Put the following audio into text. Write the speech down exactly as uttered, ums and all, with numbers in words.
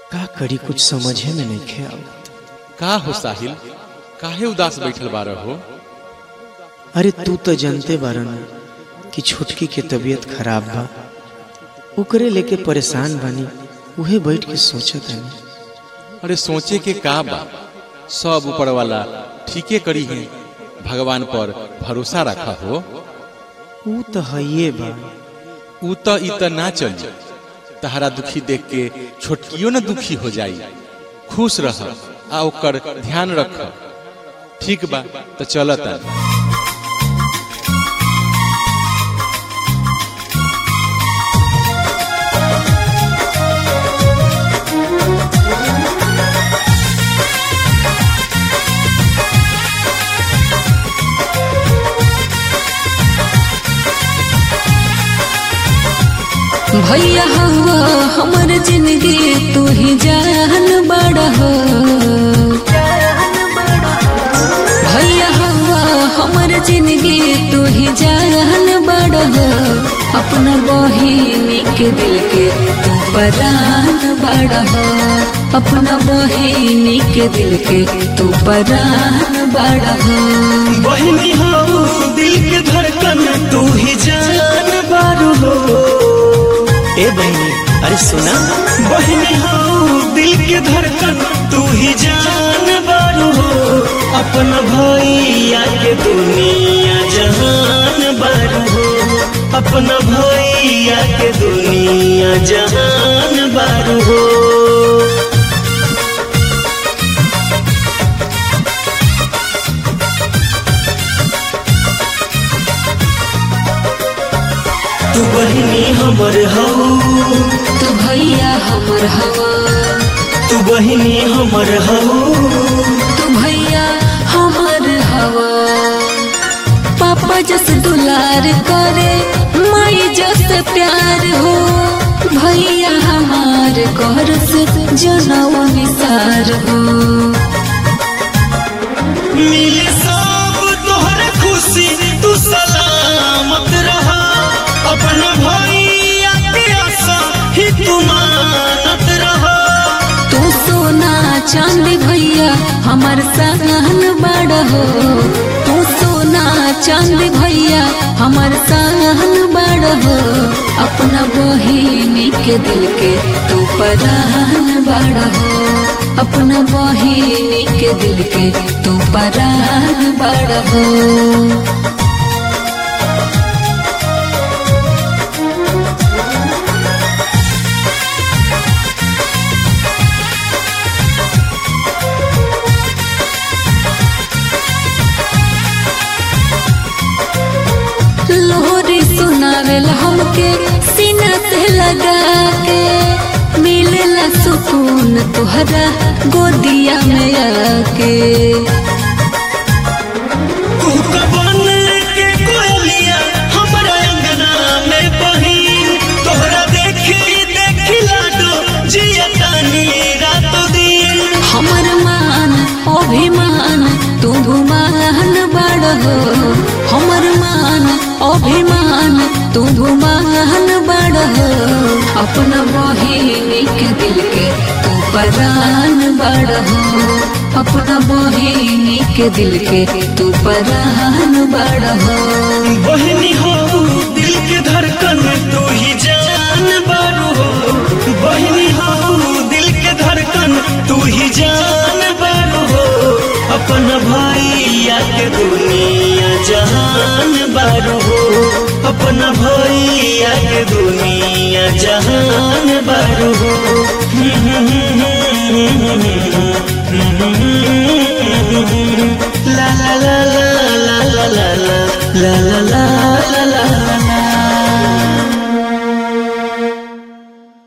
का करी कुछ समझे में नहीं खे आवत। का हो साहिल, काहे उदास बैठल बार हो? अरे तू तो जानते बारन कि छोटकी के तबीयत खराब बा, ओकरे लेके परेशान बानी। उहे बैठ के सोचत हनी। अरे सोचे के का बा, सब ऊपर वाला ठीके करी है। भगवान पर भरोसा रखा हो। ऊ तो हइये बा। ऊ तो इत ना चली। तहरा दुखी देख के छोटकियो न दुखी हो जाई। खुश रह आ ओकर ध्यान रख। ठीक बा तो चलता। भैया हवा हमर जिंदगी तू ही जान बड़ा हो। भैया हवा हमर जिंदगी तू ही जान बड़ा हो। अपना बहिनी के दिल के तू परान बड़ा हो। अपना बहिनी के दिल के तू परान बड़ा हो। बहिनी हो दिल के धड़कन तू ही जान बारू हो। ए बहिनी अरे सुना, बहिनी हो दिल के धड़कन तू ही जान बारू हो। अपना भैया के दुनिया जहान बारू हो। अपना भैया के दुनिया जहान बारू हो। तू बहिनी हमर हवा, तू भैया हमर हवा। तू बहिनी हमर हवा, तू भैया हमर हवा। पापा जस दुलार करे, माई जस प्यार हो। भैया हमार कर से जनौ निसार हो। मिले सब तोहर खुशी तू सलामत रहा। अपना भैया के आशा ही तू मानत रहा। तू सोना चांदी भैया हमार सहन बड़ा हो। तू सोना चांदी भैया हमार सहन बड़ा हो। अपना बहिनी के दिल के तू परान बड़ा हो। अपना बहिनी के दिल के तू परान बड़ा हो। लोरी सुनावेल हमके सीना से लगा के। मिलेला सुकून तुहरा गोदिया में आके। तू कबन के कोयलिया हमरा अंगना में बहिन। तोहरा देखी देखी लाडो जियतानी रात दिन। हमर मान अभिमान तू गुमान बड़ हो। हमर मान अभिमान तू गुमान बड़ हो। अपना बहिनी के दिल के तू परान बड़ हो। अपना बहिनी के दिल के तू परान बड़ हो। बहिनी हो दिल के धड़कन तू ही जान बारू हो। बहिनी हो दिल के धड़कन तू ही जान बारू हो। अपना भैया के दुनिया जहान बारू हो। अपना भैया के दुनिया जहान बारू हो। ला ला ला ला ला ला ला ला ला ला।